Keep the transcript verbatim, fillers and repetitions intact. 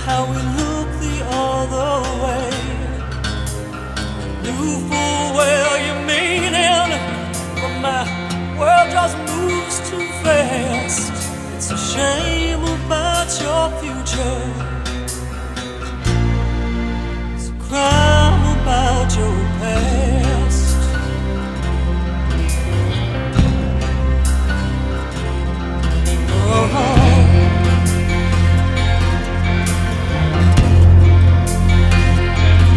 how we look the other way. Knew full well you meaning, but my world just moves too fast. It's a shame about your future.